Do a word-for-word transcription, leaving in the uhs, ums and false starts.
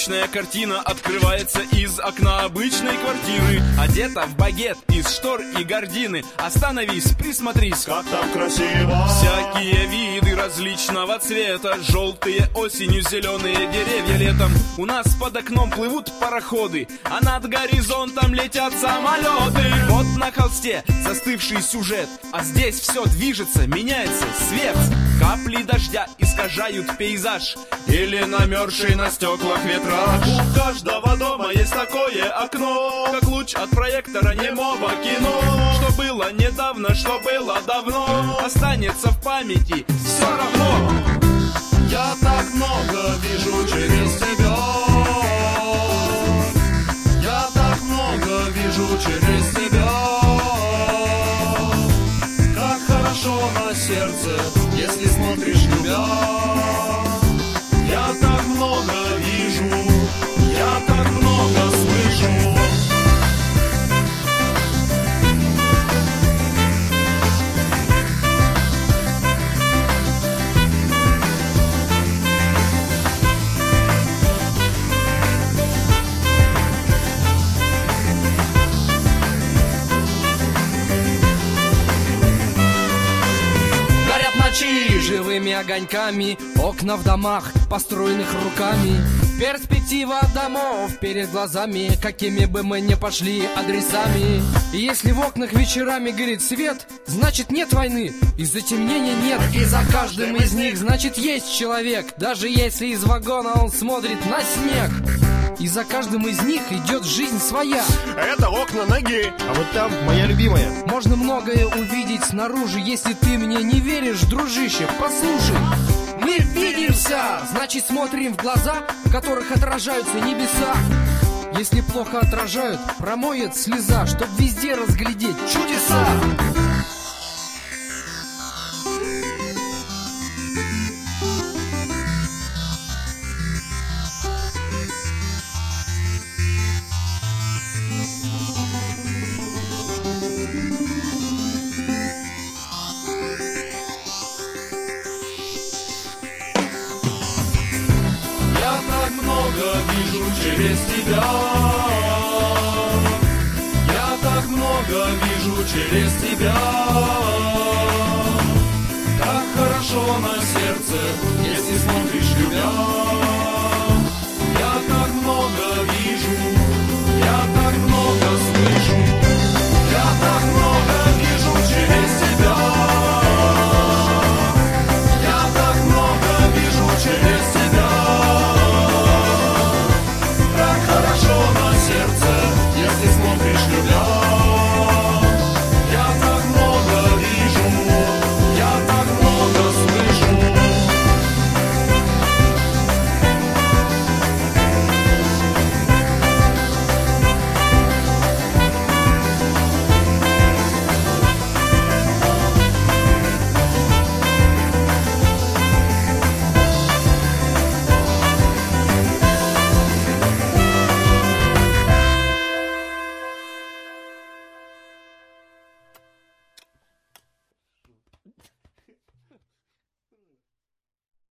Необычная картина открывается из окна обычной квартиры. Одета в багет из штор и гардины. Остановись, присмотрись, как там красиво. Всякие виды различного цвета. Желтые осенью, зеленые деревья летом. У нас под окном плывут пароходы, а над горизонтом летят самолеты. Вот на холсте застывший сюжет, а здесь все движется, меняется свет. Капли дождя искажают пейзаж, или намерзший на стеклах витраж. У каждого дома есть такое окно, как луч от проектора немого кино. Что было недавно, что было давно, останется в памяти все равно. Я так много вижу через тебя. Я так много вижу через тебя. Как хорошо на сердце, если смотришь любя. Я так много вижу, я так много слышу. Живыми огоньками окна в домах, построенных руками. Перспектива домов перед глазами, какими бы мы ни пошли адресами. И если в окнах вечерами горит свет, значит нет войны, и затемнения нет. И за каждым из них, значит, есть человек, даже если из вагона он смотрит на снег. И за каждым из них идет жизнь своя. Это окна ноги, а вот там моя любимая. Можно многое увидеть снаружи. Если ты мне не веришь, дружище, послушай. Мы видимся, значит смотрим в глаза, в которых отражаются небеса. Если плохо отражают, промоет слеза, чтоб везде разглядеть чудеса. Вижу через тебя. Я так много вижу через тебя. Так хорошо на сердце, если смотришь.